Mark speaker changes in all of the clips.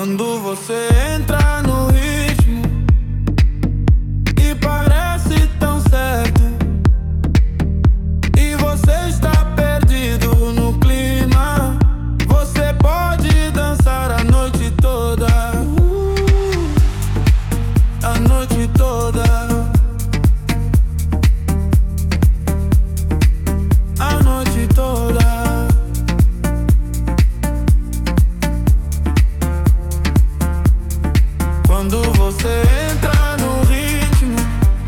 Speaker 1: Quando você entra no ritmo e parece tão certo, e você está perdido no clima, você pode dançar a noite toda, a noite toda, a noite toda. Quando você entra no ritmo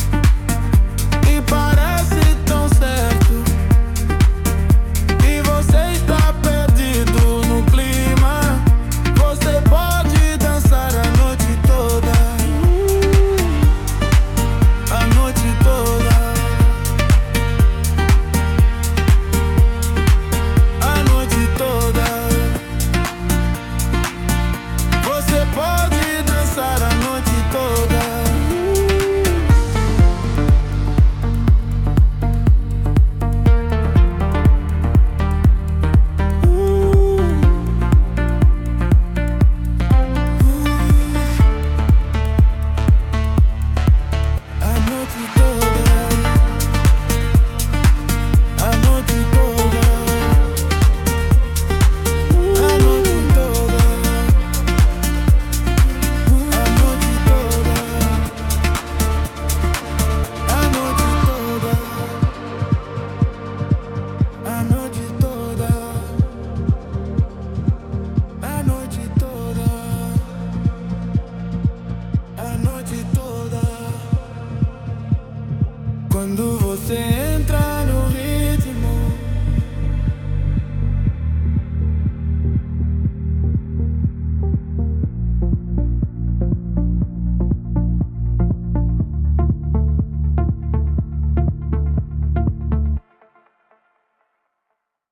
Speaker 1: e parece tão certo, e você está perdido no clima, você pode dançar a noite toda, a noite toda, a noite toda. Você pode dançar a noite toda. A noite toda. A noite toda. A noite toda. A noite toda. A noite toda. A noite toda. A noite toda. A noite toda. Quando você entra